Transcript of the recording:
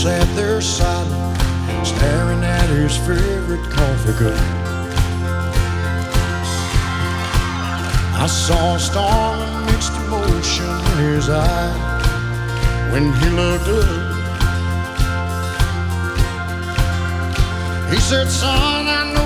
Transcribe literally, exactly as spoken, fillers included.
sat there silent, staring at his favorite coffee cup. I saw a storm of mixed emotion in his eye when he looked up. He said, son, I know